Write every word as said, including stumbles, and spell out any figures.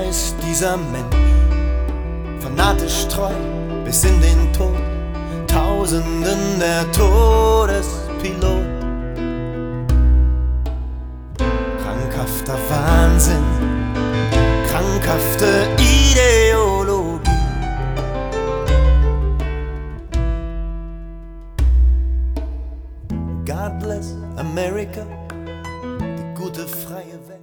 ist dieser Mensch, fanatisch treu bis in den Tod, Tausenden der Todespilot. Krankhafter Wahnsinn, krankhafte Ideologie. God bless America, die gute freie Welt.